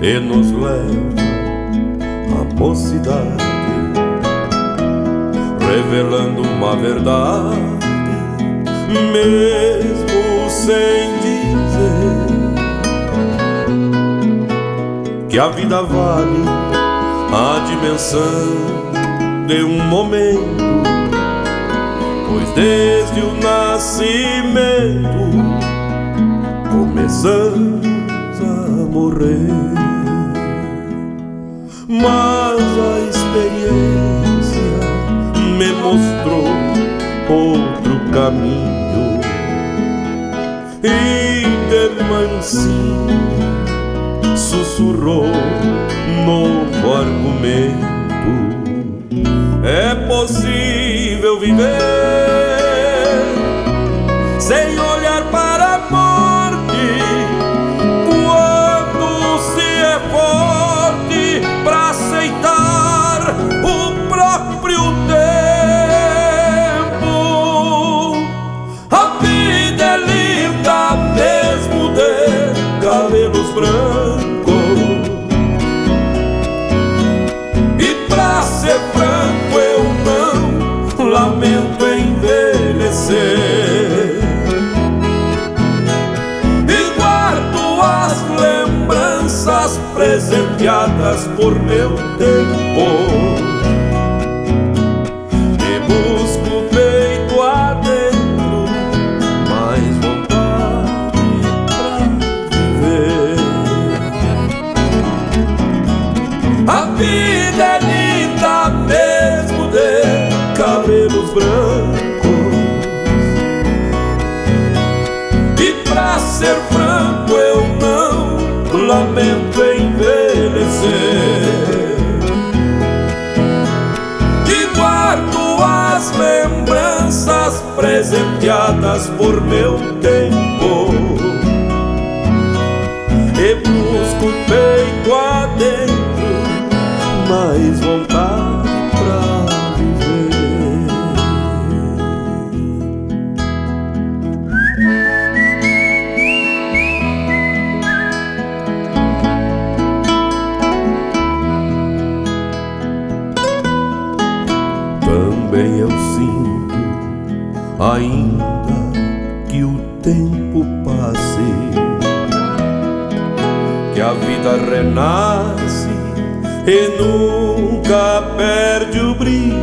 e nos leva à mocidade, revelando uma verdade, mesmo sem dizer que a vida vale a dimensão de um momento, pois desde o nascimento começamos a morrer. Mas a experiência me mostrou outro caminho, e de mansinho sussurrou novo argumento: é possível viver sem olhar para a morte, quando se é forte para aceitar o próprio tempo. A vida é linda mesmo de cabelos brancos, e pra ser franco eu não lamento envelhecer, e guardo as lembranças presenteadas por meu tempo, e busco o peito adentro mais vontade pra viver. A vida é linda mesmo de cabelos brancos, e pra ser franco eu não lamento envelhecer, e guardo as lembranças presenteadas por meu tempo, e busco o peito adentro mais vontade pra viver. Também eu sinto, ainda que o tempo passe, que a vida renasce e nunca perde o brilho,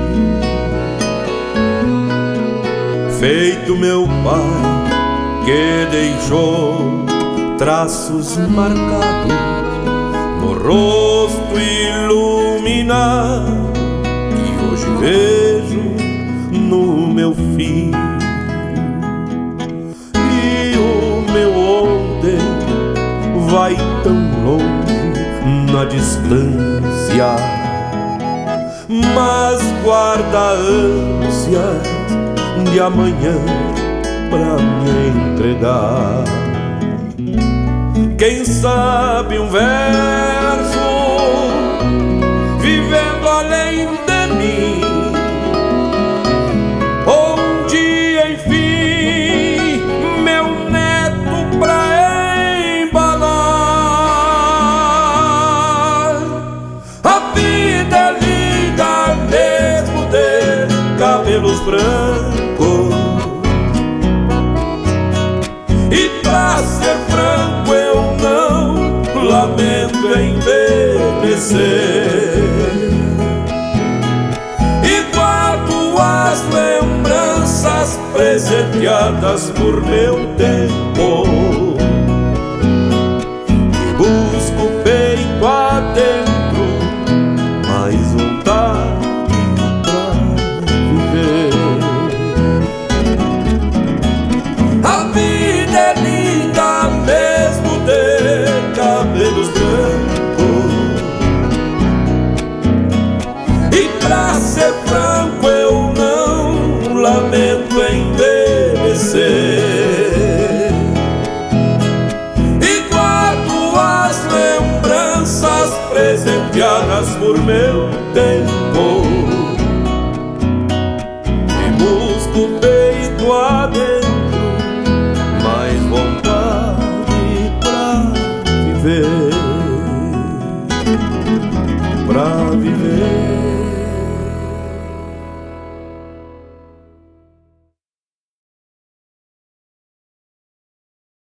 feito meu pai que deixou traços marcados no rosto iluminado, que hoje vejo no meu filho. E o meu ontem vai tão longe na distância, mas guarda ânsias de amanhã pra me entregar. Quem sabe um verso vivendo além de mim, um dia enfim meu neto pra embalar. A vida é linda mesmo de cabelos brancos, e pra ser franco eu não lamento envelhecer, e guardo as lembranças presenteadas por meu tempo, e busco o peito adentro mais vontade pra viver. A vida é linda mesmo de cabelos brancos, e pra ser franco eu não lamento envelhecer, e guardo as lembranças presenteadas por meu tempo, e busco o peito adentro mais vontade pra viver. pra viver.